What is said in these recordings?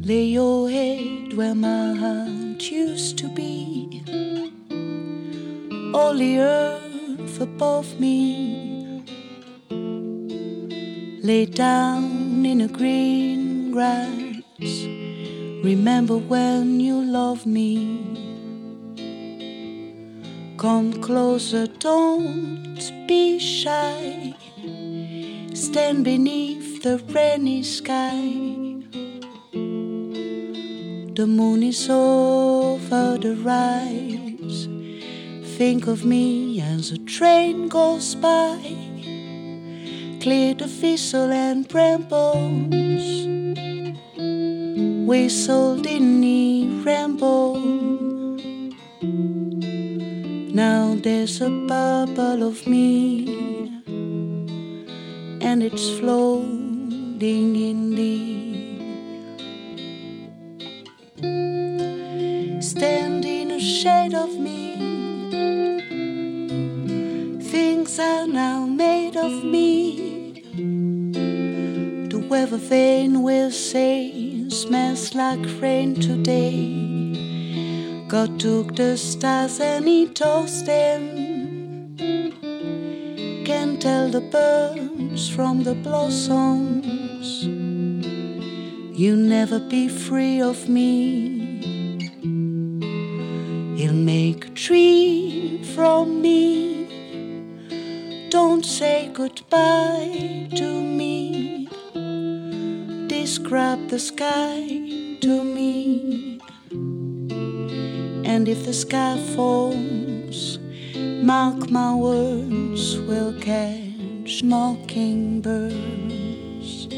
Lay your head where my heart used to be. All the earth above me. Lay down in a green grass. Remember when you loved me. Come closer, don't be shy. Stand beneath the rainy sky. The moon is over the rise. Think of me as a train goes by. Clear the thistle and brambles. Whistled in the ramble. Now there's a bubble of me, and it's floating in the stand in a shade of me. Things are now made of me. The weather vane will say, smells like rain today. God took the stars and he tossed them. Can't tell the birds from the blossoms. You'll never be free of me. He'll make a tree from me. Don't say goodbye to me. Describe the sky to me. And if the sky falls, mark my words, we'll catch mockingbirds.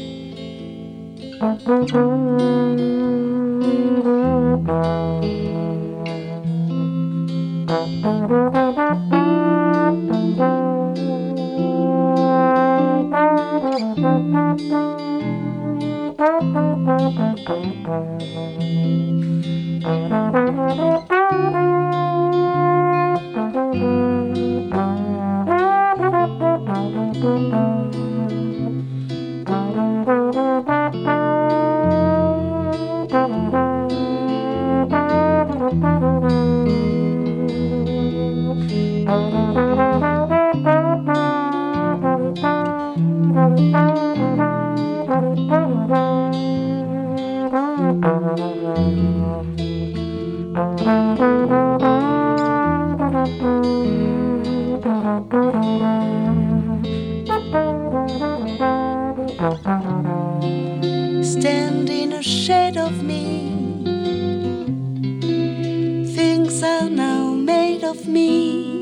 Stand in a shade of me. Things are now made of me.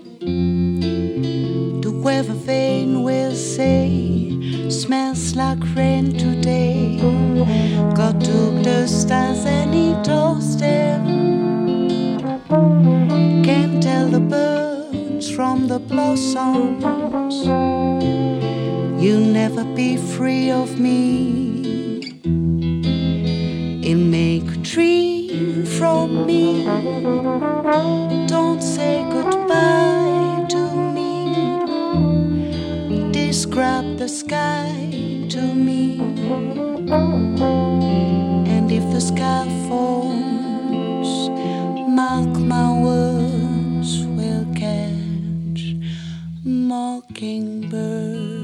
The weather vane will say, smells like rain today. God took the stars and he tossed them. Can't tell the birds from the blossoms. You'll never be free of me. He'll make a tree from me. Don't say goodbye to me. Describe the sky to me. And if the sky falls, mark my words, we'll catch mockingbirds.